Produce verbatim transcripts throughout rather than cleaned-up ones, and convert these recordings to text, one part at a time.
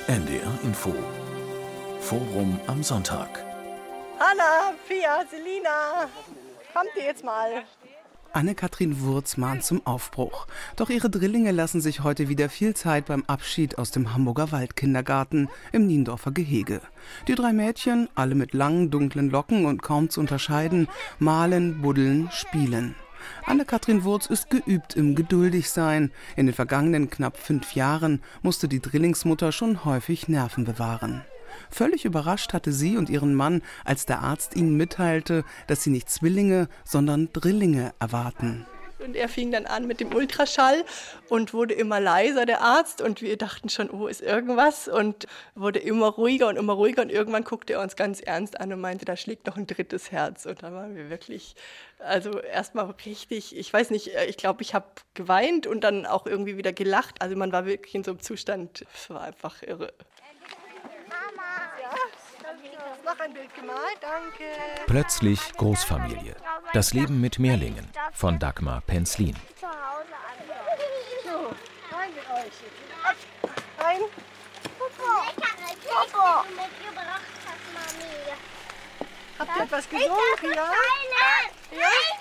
N D R Info. Forum am Sonntag. Hanna, Pia, Selina, kommt ihr jetzt mal? Anne-Kathrin Wurz mahnt zum Aufbruch. Doch ihre Drillinge lassen sich heute wieder viel Zeit beim Abschied aus dem Hamburger Waldkindergarten im Niendorfer Gehege. Die drei Mädchen, alle mit langen, dunklen Locken und kaum zu unterscheiden, malen, buddeln, spielen. Anne-Kathrin Wurz ist geübt im Geduldigsein. In den vergangenen knapp fünf Jahren musste die Drillingsmutter schon häufig Nerven bewahren. Völlig überrascht hatte sie und ihren Mann, als der Arzt ihnen mitteilte, dass sie nicht Zwillinge, sondern Drillinge erwarten. Und er fing dann an mit dem Ultraschall und wurde immer leiser, der Arzt. Und wir dachten schon, oh, ist irgendwas? Und wurde immer ruhiger und immer ruhiger. Und irgendwann guckte er uns ganz ernst an und meinte, da schlägt noch ein drittes Herz. Und da waren wir wirklich, also erstmal richtig, ich weiß nicht, ich glaube, ich habe geweint und dann auch irgendwie wieder gelacht. Also man war wirklich in so einem Zustand, es war einfach irre. Noch ein Bild gemalt, danke. Plötzlich Großfamilie. Das Leben mit Mehrlingen von Dagmar Penzlin. So, rein mit euch. Rein. Popo. Popo. mitgebracht hat, Mami. Habt ihr etwas gesungen? Ich darf Ja? verteilen. Ja? Ich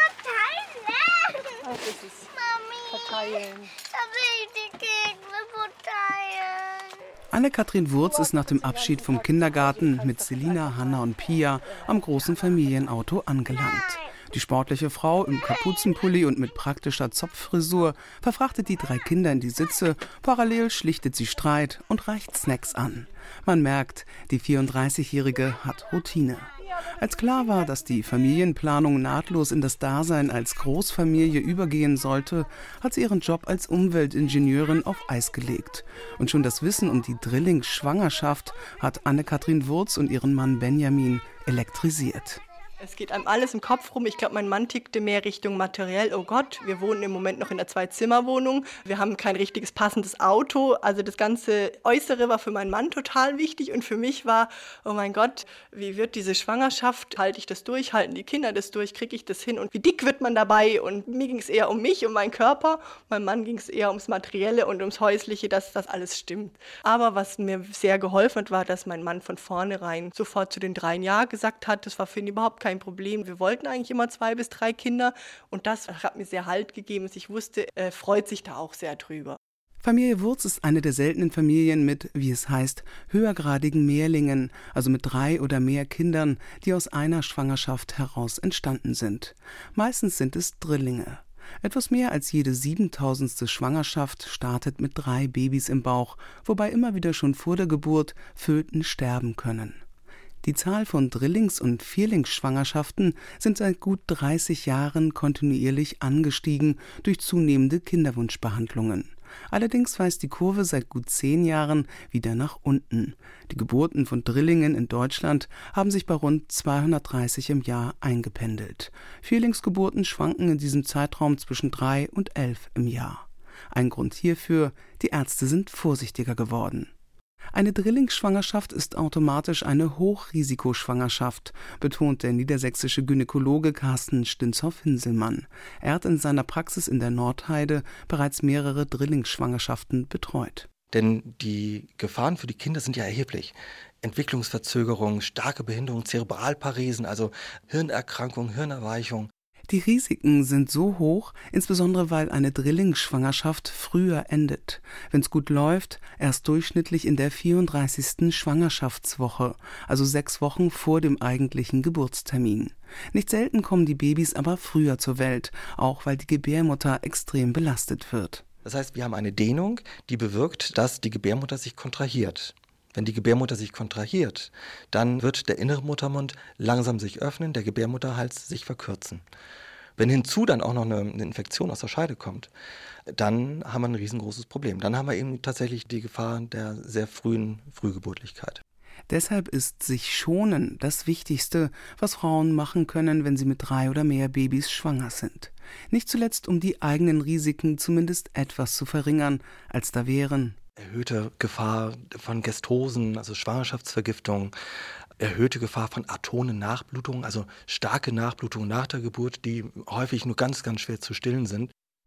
darf verteilen. Oh, das ist Mami. verteilen. Da will ich die Kekse verteilen. Anne-Kathrin Wurz ist nach dem Abschied vom Kindergarten mit Selina, Hanna und Pia am großen Familienauto angelangt. Die sportliche Frau im Kapuzenpulli und mit praktischer Zopffrisur verfrachtet die drei Kinder in die Sitze, parallel schlichtet sie Streit und reicht Snacks an. Man merkt, die vierunddreißigjährige hat Routine. Als klar war, dass die Familienplanung nahtlos in das Dasein als Großfamilie übergehen sollte, hat sie ihren Job als Umweltingenieurin auf Eis gelegt. Und schon das Wissen um die Drillingsschwangerschaft hat Anne-Kathrin Wurz und ihren Mann Benjamin elektrisiert. Es geht einem alles im Kopf rum. Ich glaube, mein Mann tickte mehr Richtung materiell. Oh Gott, wir wohnen im Moment noch in einer Zwei-Zimmer-Wohnung. Wir haben kein richtiges passendes Auto. Also das ganze Äußere war für meinen Mann total wichtig. Und für mich war, oh mein Gott, wie wird diese Schwangerschaft? Halte ich das durch? Halten die Kinder das durch? Kriege ich das hin? Und wie dick wird man dabei? Und mir ging es eher um mich, um meinen Körper. Meinem Mann ging es eher ums Materielle und ums Häusliche, dass das alles stimmt. Aber was mir sehr geholfen hat, war, dass mein Mann von vornherein sofort zu den dreien Ja gesagt hat. Das war für ihn überhaupt kein Problem. Wir wollten eigentlich immer zwei bis drei Kinder und das hat mir sehr Halt gegeben. Ich wusste, er freut sich da auch sehr drüber. Familie Wurz ist eine der seltenen Familien mit, wie es heißt, höhergradigen Mehrlingen, also mit drei oder mehr Kindern, die aus einer Schwangerschaft heraus entstanden sind. Meistens sind es Drillinge. Etwas mehr als jede siebentausendste Schwangerschaft startet mit drei Babys im Bauch, wobei immer wieder schon vor der Geburt Föten sterben können. Die Zahl von Drillings- und Vierlingsschwangerschaften sind seit gut dreißig Jahren kontinuierlich angestiegen durch zunehmende Kinderwunschbehandlungen. Allerdings weist die Kurve seit gut zehn Jahren wieder nach unten. Die Geburten von Drillingen in Deutschland haben sich bei rund zweihundertdreißig im Jahr eingependelt. Vierlingsgeburten schwanken in diesem Zeitraum zwischen drei und elf im Jahr. Ein Grund hierfür: die Ärzte sind vorsichtiger geworden. Eine Drillingsschwangerschaft ist automatisch eine Hochrisikoschwangerschaft, betont der niedersächsische Gynäkologe Carsten Stinzow-Hinselmann. Er hat in seiner Praxis in der Nordheide bereits mehrere Drillingsschwangerschaften betreut. Denn die Gefahren für die Kinder sind ja erheblich. Entwicklungsverzögerung, starke Behinderung, Zerebralparesen, also Hirnerkrankung, Hirnerweichung. Die Risiken sind so hoch, insbesondere weil eine Drillingsschwangerschaft früher endet. Wenn es gut läuft, erst durchschnittlich in der vierunddreißigsten Schwangerschaftswoche, also sechs Wochen vor dem eigentlichen Geburtstermin. Nicht selten kommen die Babys aber früher zur Welt, auch weil die Gebärmutter extrem belastet wird. Das heißt, wir haben eine Dehnung, die bewirkt, dass die Gebärmutter sich kontrahiert. Wenn die Gebärmutter sich kontrahiert, dann wird der innere Muttermund langsam sich öffnen, der Gebärmutterhals sich verkürzen. Wenn hinzu dann auch noch eine, eine Infektion aus der Scheide kommt, dann haben wir ein riesengroßes Problem. Dann haben wir eben tatsächlich die Gefahr der sehr frühen Frühgeburtlichkeit. Deshalb ist sich schonen das Wichtigste, was Frauen machen können, wenn sie mit drei oder mehr Babys schwanger sind. Nicht zuletzt, um die eigenen Risiken zumindest etwas zu verringern, als da wären erhöhte Gefahr von Gestosen, also Schwangerschaftsvergiftung, erhöhte Gefahr von atonen Nachblutungen, also starke Nachblutungen nach der Geburt, die häufig nur ganz, ganz schwer zu stillen sind.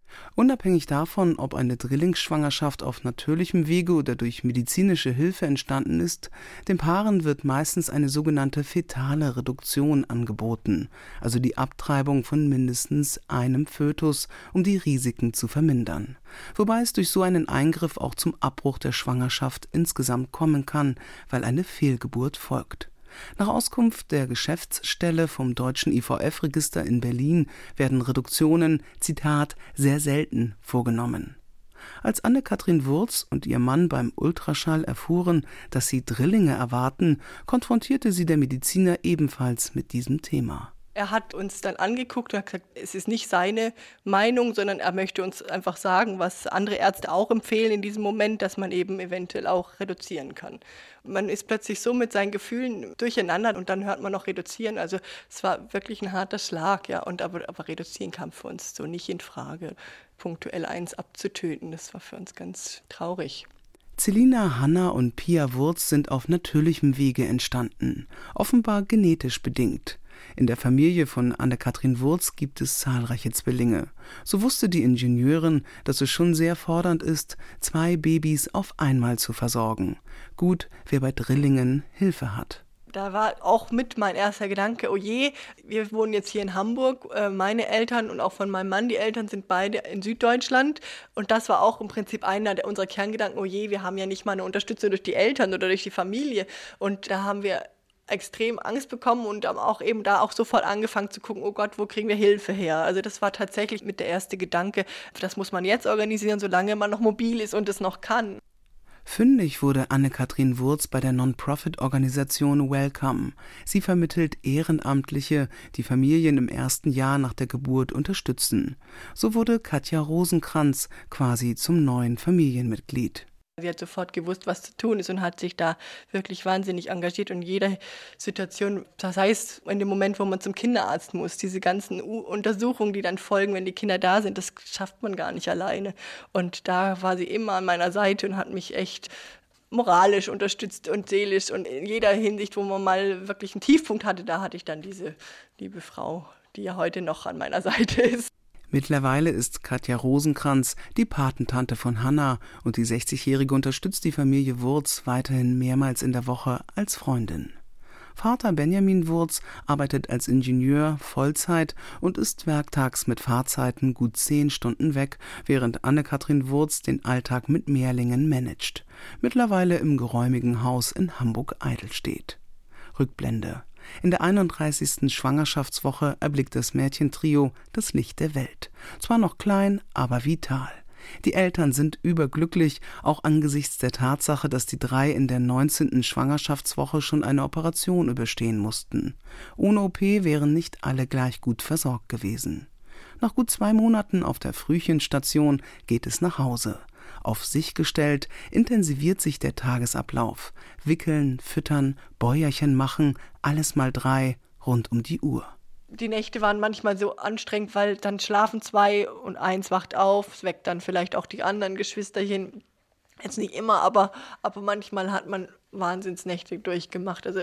Unabhängig davon, ob eine Drillingsschwangerschaft auf natürlichem Wege oder durch medizinische Hilfe entstanden ist, den Paaren wird meistens eine sogenannte fetale Reduktion angeboten, also die Abtreibung von mindestens einem Fötus, um die Risiken zu vermindern. Wobei es durch so einen Eingriff auch zum Abbruch der Schwangerschaft insgesamt kommen kann, weil eine Fehlgeburt folgt. Nach Auskunft der Geschäftsstelle vom Deutschen I V F-Register in Berlin werden Reduktionen, Zitat, sehr selten vorgenommen. Als Anne-Kathrin Wurz und ihr Mann beim Ultraschall erfuhren, dass sie Drillinge erwarten, konfrontierte sie der Mediziner ebenfalls mit diesem Thema. Er hat uns dann angeguckt und hat gesagt, es ist nicht seine Meinung, sondern er möchte uns einfach sagen, was andere Ärzte auch empfehlen in diesem Moment, dass man eben eventuell auch reduzieren kann. Man ist plötzlich so mit seinen Gefühlen durcheinander und dann hört man noch reduzieren. Also es war wirklich ein harter Schlag, ja. Und aber, aber reduzieren kam für uns so nicht in Frage, punktuell eins abzutöten. Das war für uns ganz traurig. Celina, Hanna und Pia Wurz sind auf natürlichem Wege entstanden, offenbar genetisch bedingt. In der Familie von Anne-Kathrin Wurz gibt es zahlreiche Zwillinge. So wusste die Ingenieurin, dass es schon sehr fordernd ist, zwei Babys auf einmal zu versorgen. Gut, wer bei Drillingen Hilfe hat. Da war auch mit mein erster Gedanke, oh je, wir wohnen jetzt hier in Hamburg, meine Eltern und auch von meinem Mann, die Eltern sind beide in Süddeutschland und das war auch im Prinzip einer der unserer Kerngedanken, oh je, wir haben ja nicht mal eine Unterstützung durch die Eltern oder durch die Familie und da haben wir extrem Angst bekommen und haben auch eben da auch sofort angefangen zu gucken, oh Gott, wo kriegen wir Hilfe her? Also das war tatsächlich mit der erste Gedanke, das muss man jetzt organisieren, solange man noch mobil ist und es noch kann. Fündig wurde Anne-Kathrin Wurz bei der Non-Profit-Organisation Welcome. Sie vermittelt Ehrenamtliche, die Familien im ersten Jahr nach der Geburt unterstützen. So wurde Katja Rosenkranz quasi zum neuen Familienmitglied. Sie hat sofort gewusst, was zu tun ist und hat sich da wirklich wahnsinnig engagiert. Und in jeder Situation, das heißt, in dem Moment, wo man zum Kinderarzt muss, diese ganzen U- Untersuchungen, die dann folgen, wenn die Kinder da sind, das schafft man gar nicht alleine. Und da war sie immer an meiner Seite und hat mich echt moralisch unterstützt und seelisch. Und in jeder Hinsicht, wo man mal wirklich einen Tiefpunkt hatte, da hatte ich dann diese liebe Frau, die ja heute noch an meiner Seite ist. Mittlerweile ist Katja Rosenkranz die Patentante von Hanna und die sechzigjährige unterstützt die Familie Wurz weiterhin mehrmals in der Woche als Freundin. Vater Benjamin Wurz arbeitet als Ingenieur Vollzeit und ist werktags mit Fahrzeiten gut zehn Stunden weg, während Anne-Kathrin Wurz den Alltag mit Mehrlingen managt. Mittlerweile im geräumigen Haus in Hamburg-Eidelstedt. Rückblende. In der einunddreißigsten Schwangerschaftswoche erblickt das Mädchentrio das Licht der Welt. Zwar noch klein, aber vital. Die Eltern sind überglücklich, auch angesichts der Tatsache, dass die drei in der neunzehnten Schwangerschaftswoche schon eine Operation überstehen mussten. Ohne O P wären nicht alle gleich gut versorgt gewesen. Nach gut zwei Monaten auf der Frühchenstation geht es nach Hause. Auf sich gestellt, intensiviert sich der Tagesablauf. Wickeln, füttern, Bäuerchen machen, alles mal drei, rund um die Uhr. Die Nächte waren manchmal so anstrengend, weil dann schlafen zwei und eins wacht auf, es weckt dann vielleicht auch die anderen Geschwisterchen. Jetzt nicht immer, aber, aber manchmal hat man Wahnsinnsnächte durchgemacht. Also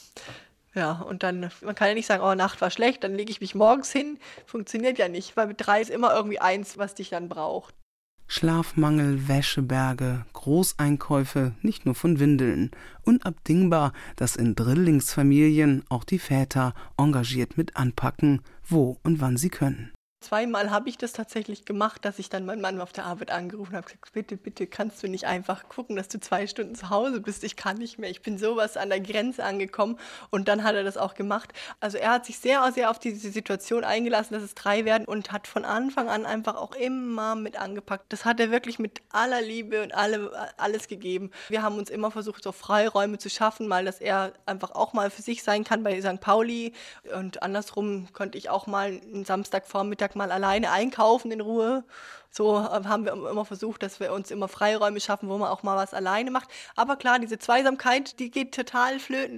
ja, und dann, man kann ja nicht sagen, oh, Nacht war schlecht, dann lege ich mich morgens hin. Funktioniert ja nicht, weil mit drei ist immer irgendwie eins, was dich dann braucht. Schlafmangel, Wäscheberge, Großeinkäufe, nicht nur von Windeln. Unabdingbar, dass in Drillingsfamilien auch die Väter engagiert mit anpacken, wo und wann sie können. Zweimal habe ich das tatsächlich gemacht, dass ich dann meinen Mann auf der Arbeit angerufen habe und gesagt, bitte, bitte, kannst du nicht einfach gucken, dass du zwei Stunden zu Hause bist? Ich kann nicht mehr, ich bin sowas an der Grenze angekommen und dann hat er das auch gemacht. Also er hat sich sehr, sehr auf diese Situation eingelassen, dass es drei werden und hat von Anfang an einfach auch immer mit angepackt. Das hat er wirklich mit aller Liebe und alle, alles gegeben. Wir haben uns immer versucht, so Freiräume zu schaffen, mal, dass er einfach auch mal für sich sein kann bei Sankt Pauli und andersrum konnte ich auch mal einen Samstagvormittag mal alleine einkaufen in Ruhe. So haben wir immer versucht, dass wir uns immer Freiräume schaffen, wo man auch mal was alleine macht. Aber klar, diese Zweisamkeit, die geht total flöten.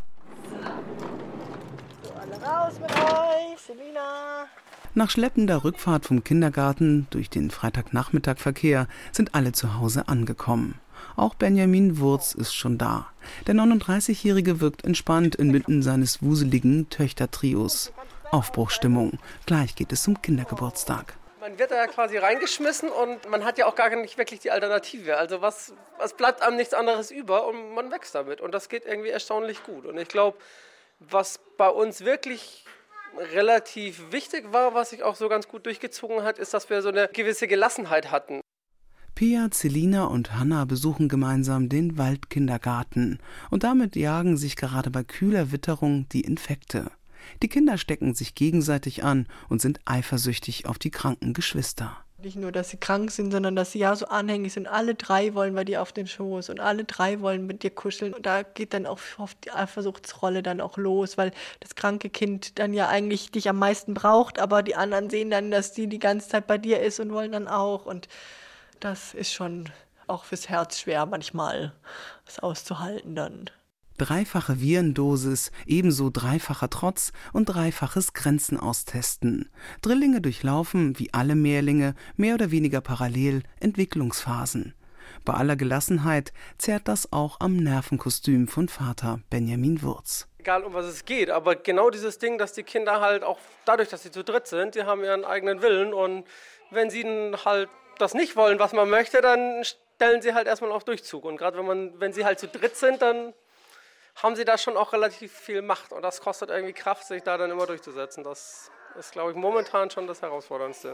So, alle raus mit euch, Selina. Nach schleppender Rückfahrt vom Kindergarten durch den Freitagnachmittagverkehr sind alle zu Hause angekommen. Auch Benjamin Wurz ist schon da. Der neununddreißigjährige wirkt entspannt inmitten seines wuseligen Töchtertrios. Aufbruchstimmung. Gleich geht es zum Kindergeburtstag. Man wird da ja quasi reingeschmissen und man hat ja auch gar nicht wirklich die Alternative. Also was, was bleibt einem nichts anderes über und man wächst damit. Und das geht irgendwie erstaunlich gut. Und ich glaube, was bei uns wirklich relativ wichtig war, was sich auch so ganz gut durchgezogen hat, ist, dass wir so eine gewisse Gelassenheit hatten. Pia, Celina und Hanna besuchen gemeinsam den Waldkindergarten. Und damit jagen sich gerade bei kühler Witterung die Infekte. Die Kinder stecken sich gegenseitig an und sind eifersüchtig auf die kranken Geschwister. Nicht nur, dass sie krank sind, sondern dass sie ja so anhänglich sind. Alle drei wollen bei dir auf den Schoß und alle drei wollen mit dir kuscheln. Und da geht dann auch oft die Eifersuchtsrolle dann auch los, weil das kranke Kind dann ja eigentlich dich am meisten braucht, aber die anderen sehen dann, dass die die ganze Zeit bei dir ist und wollen dann auch. Und das ist schon auch fürs Herz schwer manchmal, das auszuhalten dann. Dreifache Virendosis, ebenso dreifacher Trotz und dreifaches Grenzen austesten. Drillinge durchlaufen, wie alle Mehrlinge, mehr oder weniger parallel Entwicklungsphasen. Bei aller Gelassenheit zerrt das auch am Nervenkostüm von Vater Benjamin Wurz. Egal, um was es geht, aber genau dieses Ding, dass die Kinder halt auch dadurch, dass sie zu dritt sind, die haben ihren eigenen Willen und wenn sie halt das nicht wollen, was man möchte, dann stellen sie halt erstmal auf Durchzug. Und gerade wenn man, wenn sie halt zu dritt sind, dann haben sie da schon auch relativ viel Macht. Und das kostet irgendwie Kraft, sich da dann immer durchzusetzen. Das ist, glaube ich, momentan schon das Herausforderndste.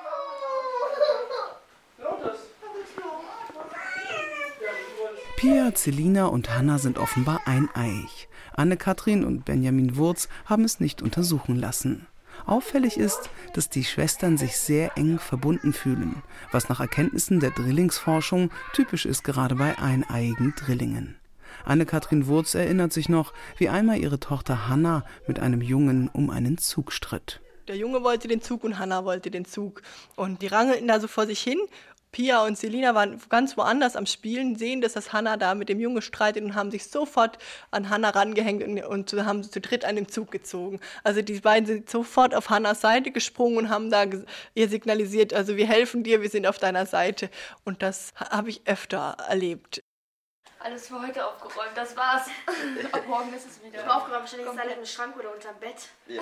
Pia, Celina und Hanna sind offenbar eineiig. Anne-Kathrin und Benjamin Wurz haben es nicht untersuchen lassen. Auffällig ist, dass die Schwestern sich sehr eng verbunden fühlen, was nach Erkenntnissen der Drillingsforschung typisch ist, gerade bei eineiigen Drillingen. Anne-Kathrin Wurz erinnert sich noch, wie einmal ihre Tochter Hanna mit einem Jungen um einen Zug stritt. Der Junge wollte den Zug und Hanna wollte den Zug. Und die rangelten da so vor sich hin. Pia und Celina waren ganz woanders am Spielen, sehen, dass das Hanna da mit dem Jungen streitet und haben sich sofort an Hanna rangehängt und, und haben sie zu dritt an den Zug gezogen. Also die beiden sind sofort auf Hannas Seite gesprungen und haben da ihr signalisiert, also wir helfen dir, wir sind auf deiner Seite. Und das habe ich öfter erlebt. Alles für heute aufgeräumt, das war's. Ab morgen ist es wieder. Ich habe aufgeräumt, ständig ist alles im Schrank oder unterm Bett. Ja.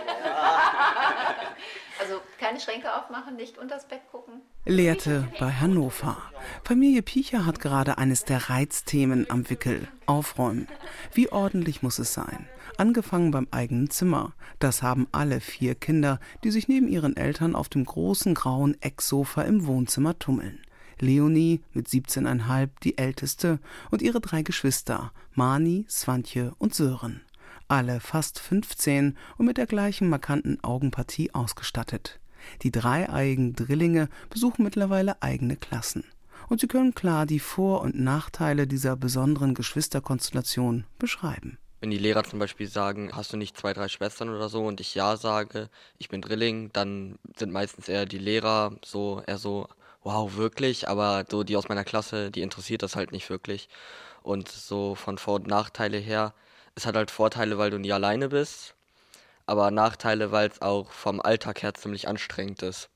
Also keine Schränke aufmachen, nicht unters Bett gucken. Lehrte bei Hannover. Familie Picher hat gerade eines der Reizthemen am Wickel: Aufräumen. Wie ordentlich muss es sein? Angefangen beim eigenen Zimmer. Das haben alle vier Kinder, die sich neben ihren Eltern auf dem großen grauen Ecksofa im Wohnzimmer tummeln. Leonie mit siebzehn Komma fünf, die älteste, und ihre drei Geschwister, Mani, Swantje und Sören. Alle fast fünfzehn und mit der gleichen markanten Augenpartie ausgestattet. Die dreieiigen Drillinge besuchen mittlerweile eigene Klassen. Und sie können klar die Vor- und Nachteile dieser besonderen Geschwisterkonstellation beschreiben. Wenn die Lehrer zum Beispiel sagen, hast du nicht zwei, drei Schwestern oder so, und ich ja sage, ich bin Drilling, dann sind meistens eher die Lehrer so eher so, wow, wirklich? Aber so die aus meiner Klasse, die interessiert das halt nicht wirklich. Und so von Vor- und Nachteile her, es hat halt Vorteile, weil du nie alleine bist, aber Nachteile, weil es auch vom Alltag her ziemlich anstrengend ist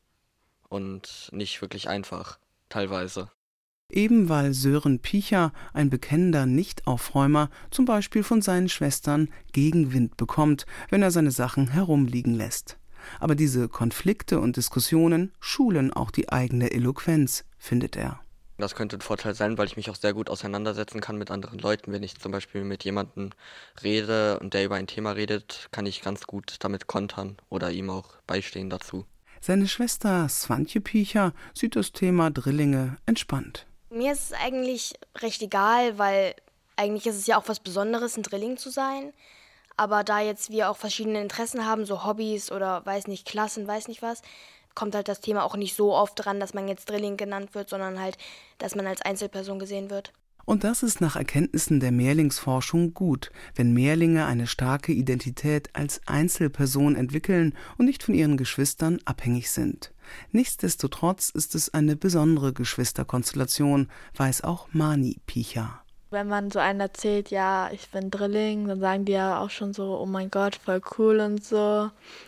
und nicht wirklich einfach, teilweise. Eben weil Sören Picher, ein bekennender Nichtaufräumer, zum Beispiel von seinen Schwestern Gegenwind bekommt, wenn er seine Sachen herumliegen lässt. Aber diese Konflikte und Diskussionen schulen auch die eigene Eloquenz, findet er. Das könnte ein Vorteil sein, weil ich mich auch sehr gut auseinandersetzen kann mit anderen Leuten. Wenn ich zum Beispiel mit jemandem rede und der über ein Thema redet, kann ich ganz gut damit kontern oder ihm auch beistehen dazu. Seine Schwester Swantje Picher sieht das Thema Drillinge entspannt. Mir ist es eigentlich recht egal, weil eigentlich ist es ja auch was Besonderes, ein Drilling zu sein. Aber da jetzt wir auch verschiedene Interessen haben, so Hobbys oder weiß nicht, Klassen, weiß nicht was, kommt halt das Thema auch nicht so oft dran, dass man jetzt Drilling genannt wird, sondern halt, dass man als Einzelperson gesehen wird. Und das ist nach Erkenntnissen der Mehrlingsforschung gut, wenn Mehrlinge eine starke Identität als Einzelperson entwickeln und nicht von ihren Geschwistern abhängig sind. Nichtsdestotrotz ist es eine besondere Geschwisterkonstellation, weiß auch Mani Picher. Wenn man so einen erzählt, ja, ich bin Drilling, dann sagen die ja auch schon so, oh mein Gott, voll cool und so.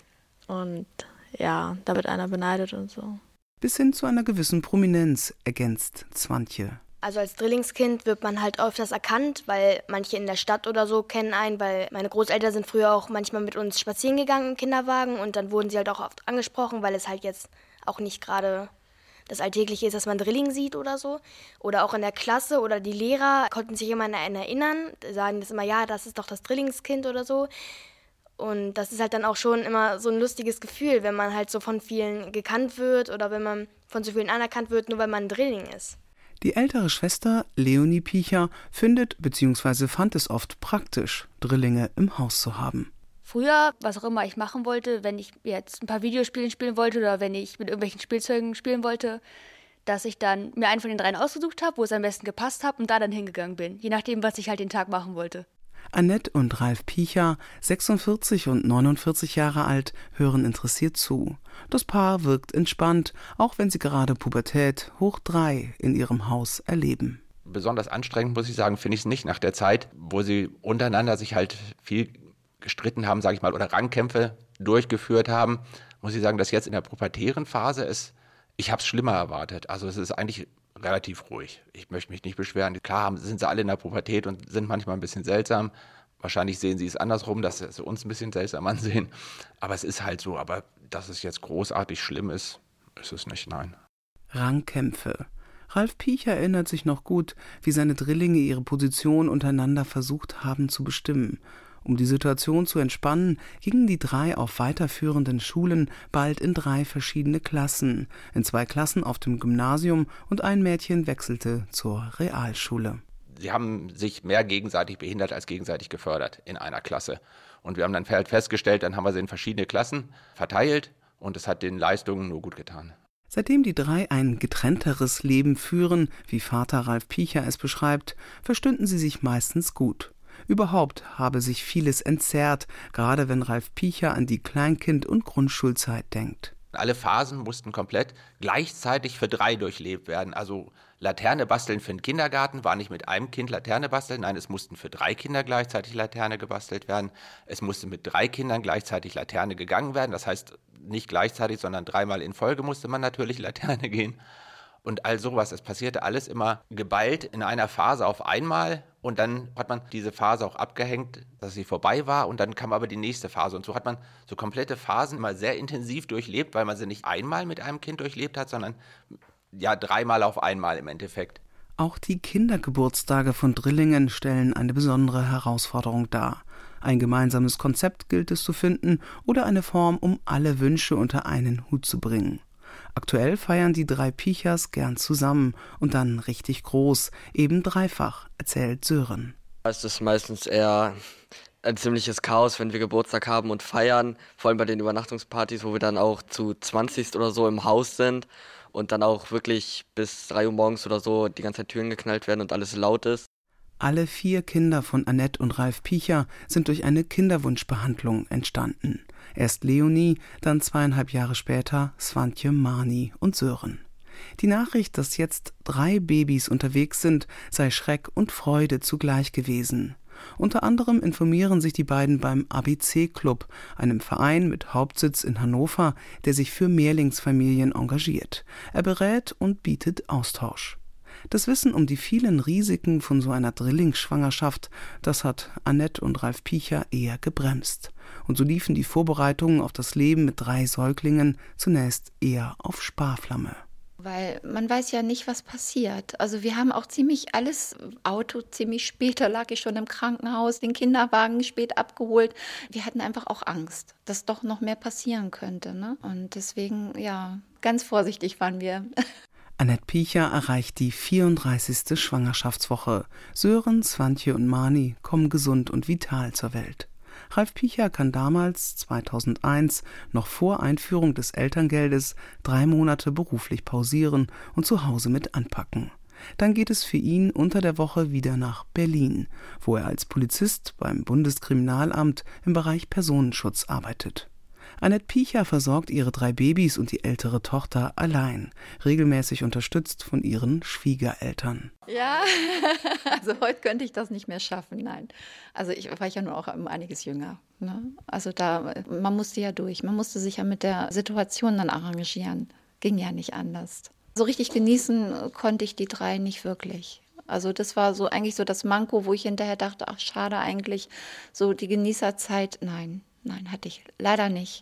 Und ja, da wird einer beneidet und so. Bis hin zu einer gewissen Prominenz, ergänzt Swantje. Also als Drillingskind wird man halt öfters erkannt, weil manche in der Stadt oder so kennen einen, weil meine Großeltern sind früher auch manchmal mit uns spazieren gegangen im Kinderwagen und dann wurden sie halt auch oft angesprochen, weil es halt jetzt auch nicht gerade das Alltägliche ist, dass man Drilling sieht oder so. Oder auch in der Klasse oder die Lehrer konnten sich immer an einen erinnern, sagen das immer, ja, das ist doch das Drillingskind oder so. Und das ist halt dann auch schon immer so ein lustiges Gefühl, wenn man halt so von vielen gekannt wird oder wenn man von so vielen anerkannt wird, nur weil man ein Drilling ist. Die ältere Schwester, Leonie Picher, findet bzw. fand es oft praktisch, Drillinge im Haus zu haben. Früher, was auch immer ich machen wollte, wenn ich jetzt ein paar Videospiele spielen wollte oder wenn ich mit irgendwelchen Spielzeugen spielen wollte, dass ich dann mir einen von den dreien ausgesucht habe, wo es am besten gepasst hat und da dann hingegangen bin, je nachdem, was ich halt den Tag machen wollte. Annette und Ralf Picher, sechsundvierzig und neunundvierzig Jahre alt, hören interessiert zu. Das Paar wirkt entspannt, auch wenn sie gerade Pubertät hoch drei in ihrem Haus erleben. Besonders anstrengend, muss ich sagen, finde ich es nicht nach der Zeit, wo sie untereinander sich halt viel gestritten haben, sage ich mal, oder Rangkämpfe durchgeführt haben. Muss ich sagen, dass jetzt in der pubertären Phase ist, ich habe es schlimmer erwartet. Also es ist eigentlich relativ ruhig. Ich möchte mich nicht beschweren. Klar sind sie alle in der Pubertät und sind manchmal ein bisschen seltsam. Wahrscheinlich sehen sie es andersrum, dass sie uns ein bisschen seltsam ansehen. Aber es ist halt so. Aber dass es jetzt großartig schlimm ist, ist es nicht, nein. Rangkämpfe. Ralf Picher erinnert sich noch gut, wie seine Drillinge ihre Position untereinander versucht haben zu bestimmen. Um die Situation zu entspannen, gingen die drei auf weiterführenden Schulen bald in drei verschiedene Klassen, in zwei Klassen auf dem Gymnasium und ein Mädchen wechselte zur Realschule. Sie haben sich mehr gegenseitig behindert als gegenseitig gefördert in einer Klasse. Und wir haben dann festgestellt, dann haben wir sie in verschiedene Klassen verteilt und es hat den Leistungen nur gut getan. Seitdem die drei ein getrennteres Leben führen, wie Vater Ralf Picher es beschreibt, verstünden sie sich meistens gut. Überhaupt habe sich vieles entzerrt, gerade wenn Ralf Picher an die Kleinkind- und Grundschulzeit denkt. Alle Phasen mussten komplett gleichzeitig für drei durchlebt werden. Also Laterne basteln für den Kindergarten war nicht mit einem Kind Laterne basteln, nein, es mussten für drei Kinder gleichzeitig Laterne gebastelt werden. Es musste mit drei Kindern gleichzeitig Laterne gegangen werden. Das heißt, nicht gleichzeitig, sondern dreimal in Folge musste man natürlich Laterne gehen. Und all sowas, es passierte alles immer geballt in einer Phase auf einmal und dann hat man diese Phase auch abgehängt, dass sie vorbei war und dann kam aber die nächste Phase und so hat man so komplette Phasen immer sehr intensiv durchlebt, weil man sie nicht einmal mit einem Kind durchlebt hat, sondern ja dreimal auf einmal im Endeffekt. Auch die Kindergeburtstage von Drillingen stellen eine besondere Herausforderung dar. Ein gemeinsames Konzept gilt es zu finden oder eine Form, um alle Wünsche unter einen Hut zu bringen. Aktuell feiern die drei Pichers gern zusammen und dann richtig groß, eben dreifach, erzählt Sören. Es ist meistens eher ein ziemliches Chaos, wenn wir Geburtstag haben und feiern, vor allem bei den Übernachtungspartys, wo wir dann auch zu zwanzig oder so im Haus sind und dann auch wirklich bis drei Uhr morgens oder so die ganze Zeit Türen geknallt werden und alles laut ist. Alle vier Kinder von Annette und Ralf Picher sind durch eine Kinderwunschbehandlung entstanden. Erst Leonie, dann zweieinhalb Jahre später Svantje, Mani und Sören. Die Nachricht, dass jetzt drei Babys unterwegs sind, sei Schreck und Freude zugleich gewesen. Unter anderem informieren sich die beiden beim A B C-Club, einem Verein mit Hauptsitz in Hannover, der sich für Mehrlingsfamilien engagiert. Er berät und bietet Austausch. Das Wissen um die vielen Risiken von so einer Drillingsschwangerschaft, das hat Annette und Ralf Picher eher gebremst. Und so liefen die Vorbereitungen auf das Leben mit drei Säuglingen zunächst eher auf Sparflamme. Weil man weiß ja nicht, was passiert. Also wir haben auch ziemlich alles, Auto ziemlich spät, da lag ich schon im Krankenhaus, den Kinderwagen spät abgeholt. Wir hatten einfach auch Angst, dass doch noch mehr passieren könnte, ne? Und deswegen, ja, ganz vorsichtig waren wir. Annette Picher erreicht die vierunddreißigste Schwangerschaftswoche. Sören, Svantje und Mani kommen gesund und vital zur Welt. Ralf Picher kann damals, zweitausendeins, noch vor Einführung des Elterngeldes, drei Monate beruflich pausieren und zu Hause mit anpacken. Dann geht es für ihn unter der Woche wieder nach Berlin, wo er als Polizist beim Bundeskriminalamt im Bereich Personenschutz arbeitet. Annette Picher versorgt ihre drei Babys und die ältere Tochter allein, regelmäßig unterstützt von ihren Schwiegereltern. Ja, also heute könnte ich das nicht mehr schaffen, nein. Also ich war ja nur auch um einiges jünger, ne? Also da, man musste ja durch, man musste sich ja mit der Situation dann arrangieren, ging ja nicht anders. So richtig genießen konnte ich die drei nicht wirklich. Also das war so eigentlich so das Manko, wo ich hinterher dachte, ach schade eigentlich, so die Genießerzeit, nein, nein, hatte ich leider nicht.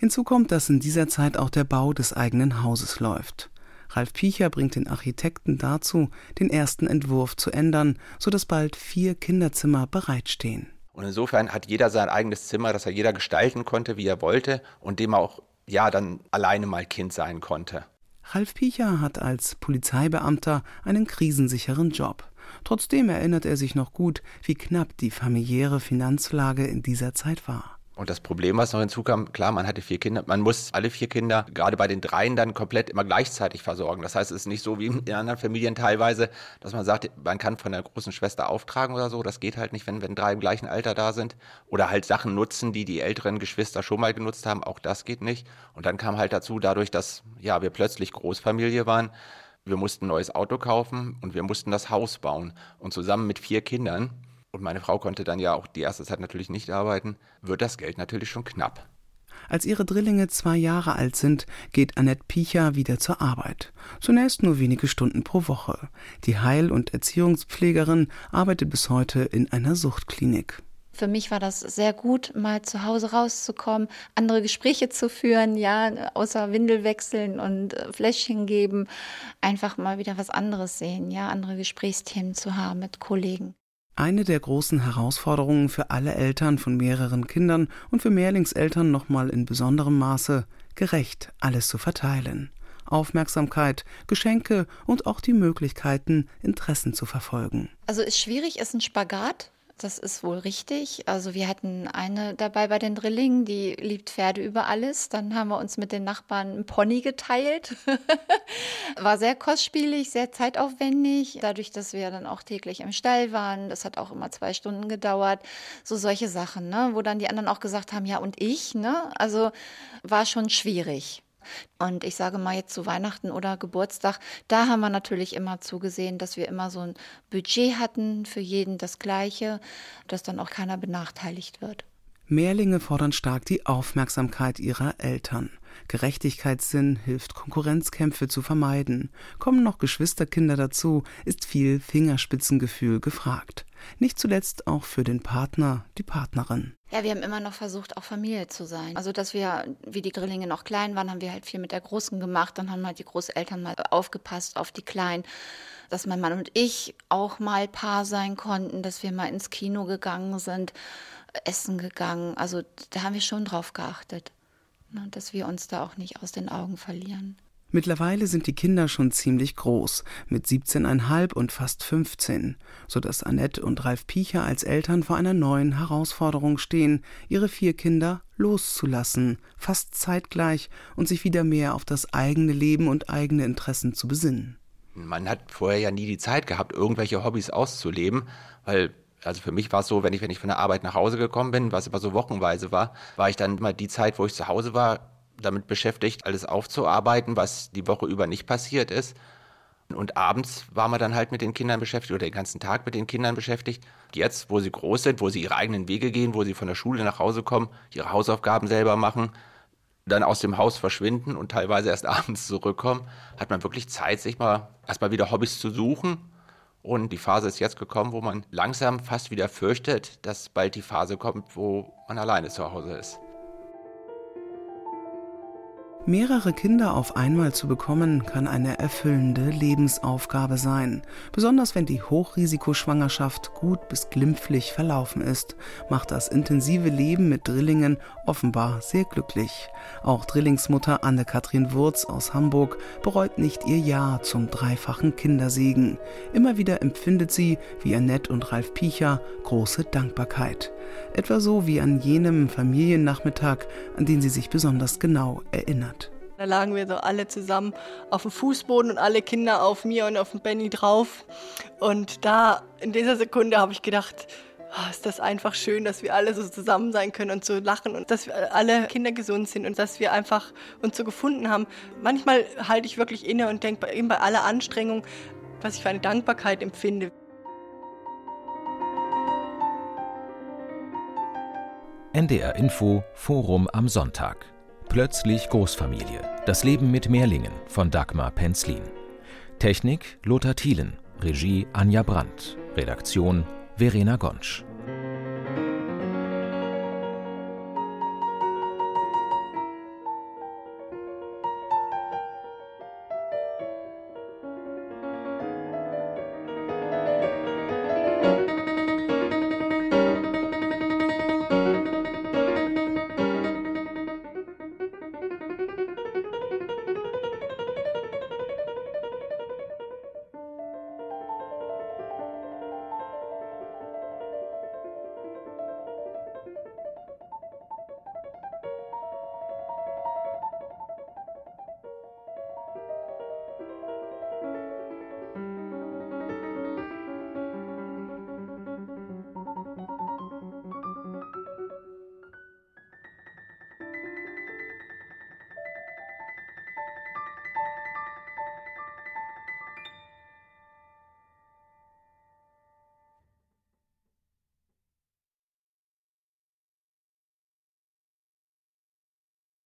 Hinzu kommt, dass in dieser Zeit auch der Bau des eigenen Hauses läuft. Ralf Picher bringt den Architekten dazu, den ersten Entwurf zu ändern, sodass bald vier Kinderzimmer bereitstehen. Und insofern hat jeder sein eigenes Zimmer, das er jeder gestalten konnte, wie er wollte und dem er auch ja dann alleine mal Kind sein konnte. Ralf Picher hat als Polizeibeamter einen krisensicheren Job. Trotzdem erinnert er sich noch gut, wie knapp die familiäre Finanzlage in dieser Zeit war. Und das Problem, was noch hinzukam, klar, man hatte vier Kinder, man muss alle vier Kinder, gerade bei den dreien, dann komplett immer gleichzeitig versorgen. Das heißt, es ist nicht so wie in anderen Familien teilweise, dass man sagt, man kann von der großen Schwester auftragen oder so. Das geht halt nicht, wenn, wenn drei im gleichen Alter da sind. Oder halt Sachen nutzen, die die älteren Geschwister schon mal genutzt haben. Auch das geht nicht. Und dann kam halt dazu, dadurch, dass ja wir plötzlich Großfamilie waren, wir mussten ein neues Auto kaufen und wir mussten das Haus bauen. Und zusammen mit vier Kindern, und meine Frau konnte dann ja auch die erste Zeit natürlich nicht arbeiten, wird das Geld natürlich schon knapp. Als ihre Drillinge zwei Jahre alt sind, geht Annette Picher wieder zur Arbeit. Zunächst nur wenige Stunden pro Woche. Die Heil- und Erziehungspflegerin arbeitet bis heute in einer Suchtklinik. Für mich war das sehr gut, mal zu Hause rauszukommen, andere Gespräche zu führen, ja, außer Windel wechseln und Fläschchen geben, einfach mal wieder was anderes sehen, ja, andere Gesprächsthemen zu haben mit Kollegen. Eine der großen Herausforderungen für alle Eltern von mehreren Kindern und für Mehrlingseltern nochmal in besonderem Maße, gerecht alles zu verteilen. Aufmerksamkeit, Geschenke und auch die Möglichkeiten, Interessen zu verfolgen. Also ist schwierig, ist ein Spagat. Das ist wohl richtig. Also wir hatten eine dabei bei den Drillingen, die liebt Pferde über alles. Dann haben wir uns mit den Nachbarn einen Pony geteilt. War sehr kostspielig, sehr zeitaufwendig. Dadurch, dass wir dann auch täglich im Stall waren, das hat auch immer zwei Stunden gedauert. So solche Sachen, ne? Wo dann die anderen auch gesagt haben, ja und ich, ne? Also war schon schwierig. Und ich sage mal jetzt zu Weihnachten oder Geburtstag, da haben wir natürlich immer zugesehen, dass wir immer so ein Budget hatten, für jeden das Gleiche, dass dann auch keiner benachteiligt wird. Mehrlinge fordern stark die Aufmerksamkeit ihrer Eltern. Gerechtigkeitssinn hilft, Konkurrenzkämpfe zu vermeiden. Kommen noch Geschwisterkinder dazu, ist viel Fingerspitzengefühl gefragt. Nicht zuletzt auch für den Partner, die Partnerin. Ja, wir haben immer noch versucht, auch Familie zu sein. Also, dass wir, wie die Drillinge noch klein waren, haben wir halt viel mit der Großen gemacht. Dann haben halt die Großeltern mal aufgepasst auf die Kleinen. Dass mein Mann und ich auch mal Paar sein konnten, dass wir mal ins Kino gegangen sind, essen gegangen. Also, da haben wir schon drauf geachtet, ne, dass wir uns da auch nicht aus den Augen verlieren. Mittlerweile sind die Kinder schon ziemlich groß, mit siebzehn Komma fünf und fast fünfzehn, sodass Annette und Ralf Picher als Eltern vor einer neuen Herausforderung stehen, ihre vier Kinder loszulassen, fast zeitgleich, und sich wieder mehr auf das eigene Leben und eigene Interessen zu besinnen. Man hat vorher ja nie die Zeit gehabt, irgendwelche Hobbys auszuleben, weil also für mich war es so, wenn ich, wenn ich von der Arbeit nach Hause gekommen bin, was immer so wochenweise war, war ich dann immer die Zeit, wo ich zu Hause war, damit beschäftigt, alles aufzuarbeiten, was die Woche über nicht passiert ist. Und abends war man dann halt mit den Kindern beschäftigt oder den ganzen Tag mit den Kindern beschäftigt. Jetzt, wo sie groß sind, wo sie ihre eigenen Wege gehen, wo sie von der Schule nach Hause kommen, ihre Hausaufgaben selber machen, dann aus dem Haus verschwinden und teilweise erst abends zurückkommen, hat man wirklich Zeit, sich mal erstmal wieder Hobbys zu suchen. Und die Phase ist jetzt gekommen, wo man langsam fast wieder fürchtet, dass bald die Phase kommt, wo man alleine zu Hause ist. Mehrere Kinder auf einmal zu bekommen, kann eine erfüllende Lebensaufgabe sein. Besonders wenn die Hochrisikoschwangerschaft gut bis glimpflich verlaufen ist, macht das intensive Leben mit Drillingen offenbar sehr glücklich. Auch Drillingsmutter Anne-Kathrin Wurz aus Hamburg bereut nicht ihr Ja zum dreifachen Kindersegen. Immer wieder empfindet sie, wie Annette und Ralf Picher, große Dankbarkeit. Etwa so wie an jenem Familiennachmittag, an den sie sich besonders genau erinnert. Da lagen wir so alle zusammen auf dem Fußboden und alle Kinder auf mir und auf dem Benny drauf. Und da, in dieser Sekunde habe ich gedacht, oh, ist das einfach schön, dass wir alle so zusammen sein können und so lachen und dass wir alle Kinder gesund sind und dass wir einfach uns so gefunden haben. Manchmal halte ich wirklich inne und denke eben bei aller Anstrengung, was ich für eine Dankbarkeit empfinde. N D R Info Forum am Sonntag. Plötzlich Großfamilie. Das Leben mit Mehrlingen von Dagmar Penzlin. Technik Lothar Thielen. Regie Anja Brandt. Redaktion Verena Gonsch.